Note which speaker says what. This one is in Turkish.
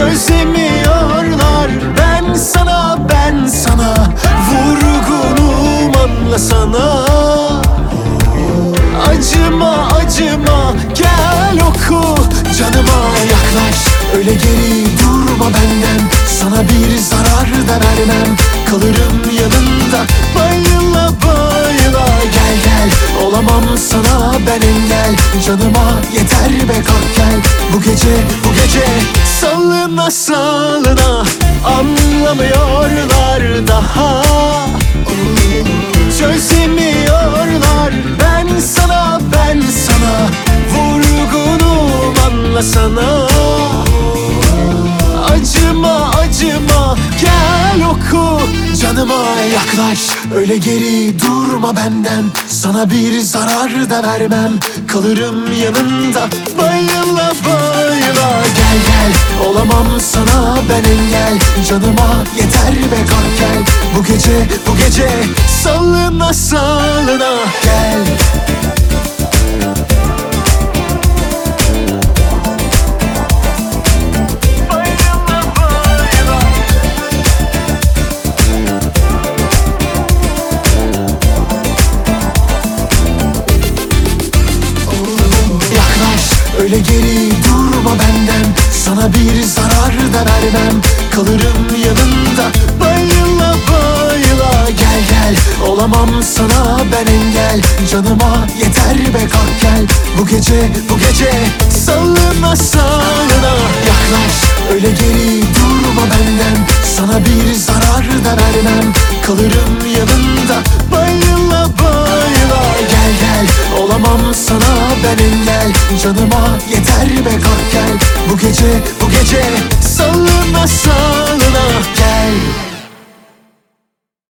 Speaker 1: çözemiyorlar. Ben sana vurgunum, anlasana. Acıma acıma, gel oku canıma yaklaş. Öyle geri durma benden, sana bir zarar da vermem. Kalırım yanında bayıla bayıla. Gel gel, olamam sana ben engel. Canıma yeter be, kalk gel. Bu gece salına salına, anlamıyorlar daha. Çözemiyorlar. Ben sana vurgunum, anlasana. Acıma acıma, gel oku canıma yaklaş. Öyle geri durma benden, sana bir zarar da vermem. Kalırım yanında bayıla bayıla. Gel gel, olamam sana ben engel. Canıma yeter be, kalk gel. Bu gece salına salına gel. Öyle geri durma benden, sana bir zarar da vermem. Kalırım yanında bayıla bayıla. Gel gel, olamam sana ben engel. Canıma yeter be, kalk gel. Bu gece salına salına yaklaş. Öyle geri durma benden, sana bir zarar da vermem. Kalırım yanında bayıla bayıla. Gel gel, olamam sana ben engel. Canıma yeter be, kalk gel. Bu gece salına salına gel.